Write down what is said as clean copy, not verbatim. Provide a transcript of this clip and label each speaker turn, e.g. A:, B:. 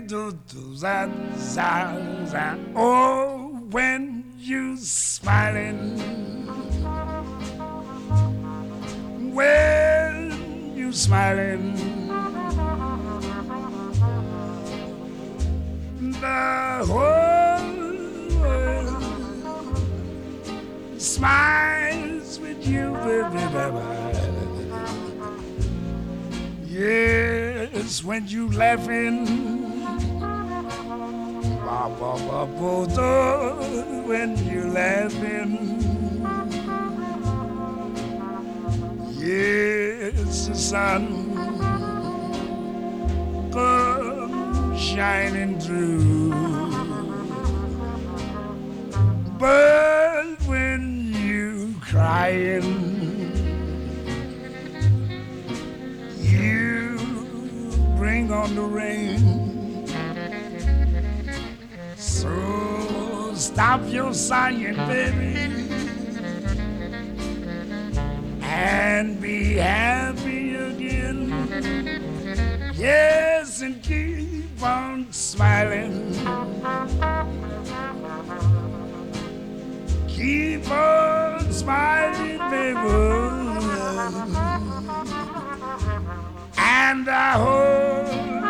A: Oh, when you smiling, when you smiling, the whole world smiles with you, baby. Yes, when you laughing, when you laughing, yes, the sun comes shining through. But when you crying, you bring on the rain. So stop your sighing, baby, and be happy again. Yes, and keep on smiling. Keep on smiling, baby. And I hope